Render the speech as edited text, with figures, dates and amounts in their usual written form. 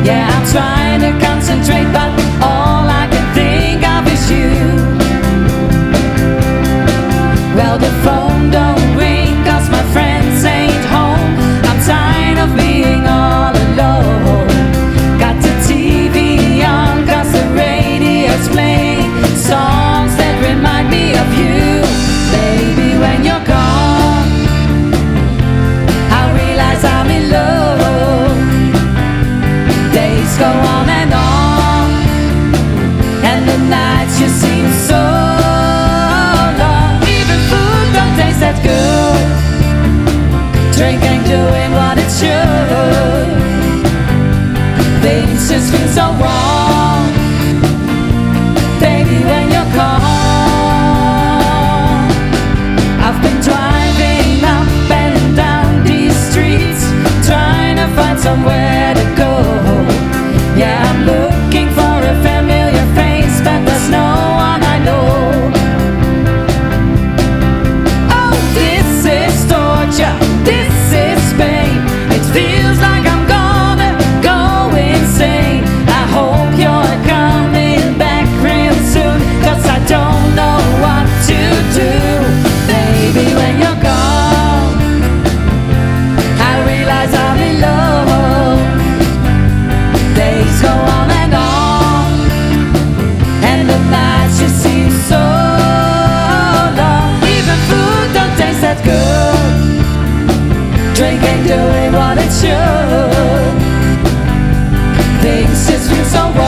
Yeah, I'm trying to concentrate, but all I can think of is you. Well, the phone don't ring 'cause my friends ain't home. I'm tired of being all alone. Got the TV on 'cause the radio's playing songs that remind me of you. Baby, when you're gone, I realize I'm in love. Days go on, and the nights just seem so long. Even food don't taste that good. Drink ain't doing what it should. Things just feel so wrong. Baby, when you're gone, I've been driving up and down these streets, trying to find somewhere to go. Yeah, I'm looking for a familiar face, but there's no one I know. Oh, this is torture, this is pain. It feels like I'm gonna go insane. I hope you're coming back real soon, 'cause I don't know what to do. Baby, when you're gone, I realize I'm in love. Days go on, and the nights just seem so long. Even food don't taste that good. Drink ain't doing what it should. Things just feel so wrong.